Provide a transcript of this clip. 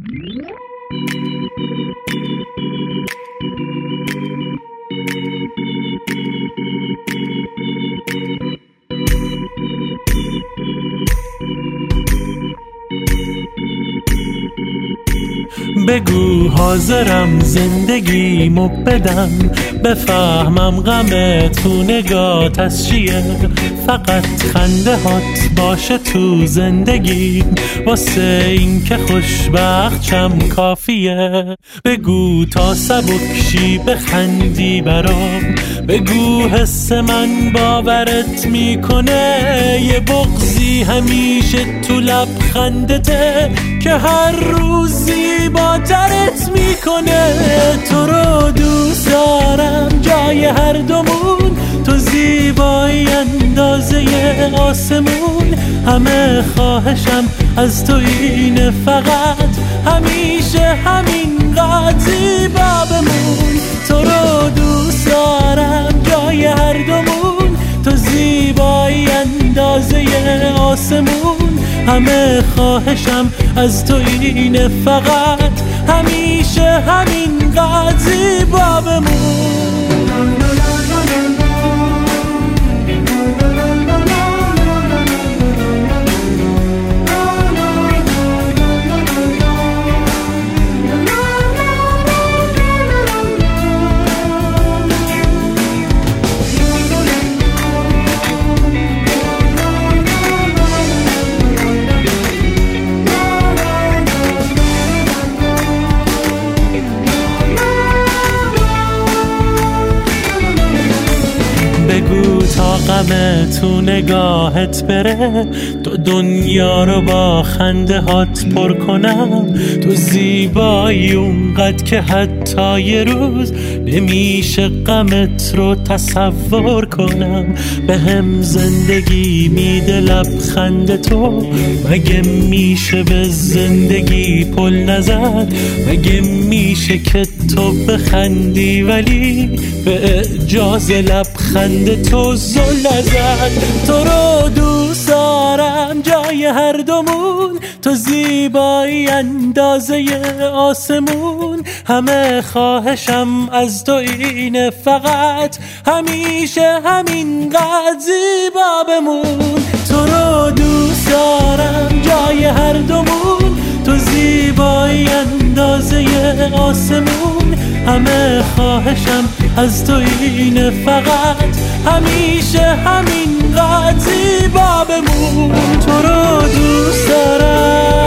بگو حاضرم زندگیمو بدم، بفهمم غم تو نگات از چیه، فقط خنده هات باشه تو زندگیم، واسه این که خوشبخت شم کافیه. بگو تا سبکشی بخندی برام، بگو حس من باورت میکنه، یه بغضی همیشه تو لبخندته که هر روزی با ترت میکنه. تو رو دوست دارم جای هر دومون، تو زیبایی اندازه آسمون، همه خواهشم از تو اینه فقط همیشه همینقدر زیبا بمون. تو رو دوست دارم جای هر دومون، تو زیبایی اندازه آسمون، همه خواهشم از تو اینه فقط همیشه همینقدر زیبا بمون. بگو تا غم تو نگاهت بره، تو دنیا رو با خنده هات پر کنم. تو زیبایی اونقدر که حتی یه روز نمیشه غمت رو تصور کنم. به هم زندگی میده لبخند تو، مگه میشه به زندگی پل نزد؟ مگه میشه که تو بخندی ولی به اعجاز لبخند تو زل نزد؟ تو رو دوست دارم جای هر دومون، تو زیبایی اندازه آسمون، همه خواهشم از تو اینه فقط همیشه همینقدر زیبا بمون. تو رو دوست دارم جای هر دومون، تو زیبایی اندازه آسمون، همه خواهشم از تو اینه فقط همیشه همینقدر زیبا بمون. تو رو دوست دارم.